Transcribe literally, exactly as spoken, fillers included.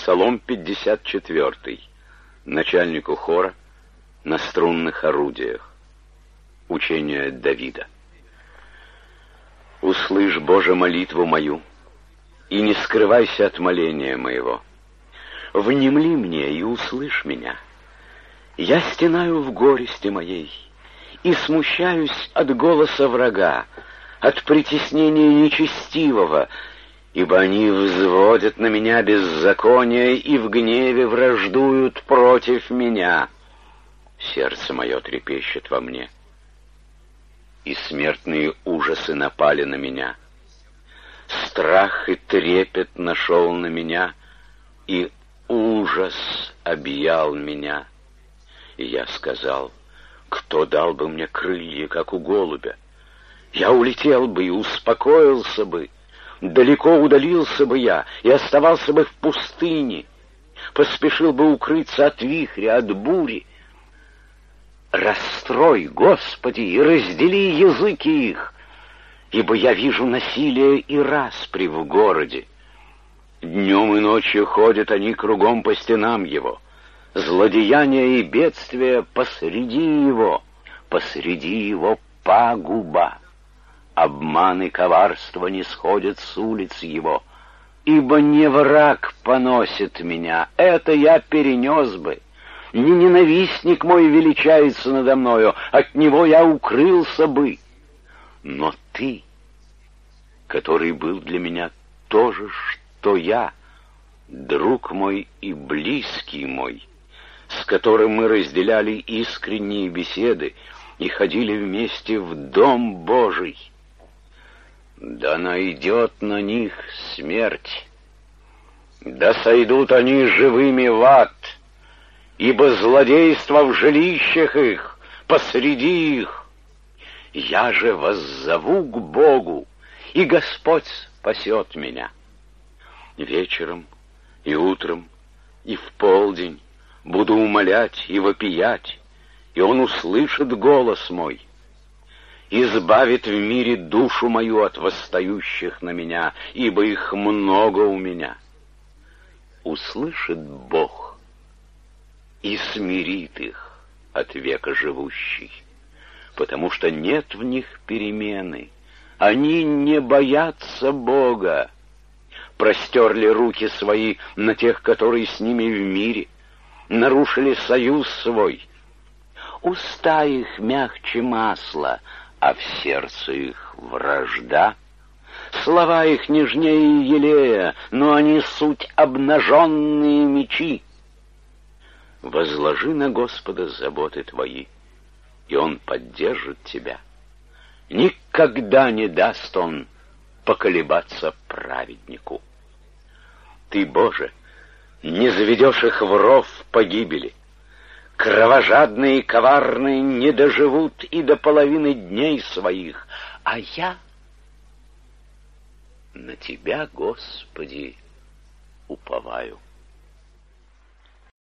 Псалом пятьдесят четвёртый. Начальнику хора на струнных орудиях. Учение Давида. «Услышь, Боже, молитву мою, и не скрывайся от моления моего. Внемли мне и услышь меня. Я стенаю в горести моей и смущаюсь от голоса врага, от притеснения нечестивого, ибо они взводят на меня беззаконие и в гневе враждуют против меня. Сердце мое трепещет во мне, и смертные ужасы напали на меня. Страх и трепет нашел на меня, и ужас объял меня. И я сказал: кто дал бы мне крылья, как у голубя? Я улетел бы и успокоился бы, далеко удалился бы я и оставался бы в пустыне, поспешил бы укрыться от вихря, от бури. Расстрой, Господи, и раздели языки их, ибо я вижу насилие и распри в городе. Днем и ночью ходят они кругом по стенам его, злодеяния и бедствия посреди его, посреди его пагуба. Обман и коварство не сходят с улиц его, ибо не враг поносит меня, это я перенес бы. Не ненавистник мой величается надо мною, от него я укрылся бы. Но ты, который был для меня то же, что я, друг мой и близкий мой, с которым мы разделяли искренние беседы и ходили вместе в Дом Божий, да найдет на них смерть, да сойдут они живыми в ад, ибо злодейство в жилищах их, посреди их. Я же воззову к Богу, и Господь спасет меня. Вечером и утром и в полдень буду умолять и вопиять, и Он услышит голос мой, избавит в мире душу мою от восстающих на меня, ибо их много у меня. Услышит Бог и смирит их от века живущий, потому что нет в них перемены. Они не боятся Бога, простерли руки свои на тех, которые с ними в мире, нарушили союз свой. Уста их мягче масла, а в сердце их вражда. Слова их нежнее елея, но они суть обнаженные мечи. Возложи на Господа заботы твои, и Он поддержит тебя. Никогда не даст Он поколебаться праведнику. Ты, Боже, не заведешь их в ров погибели. Кровожадные и коварные не доживут и до половины дней своих, а я на Тебя, Господи, уповаю.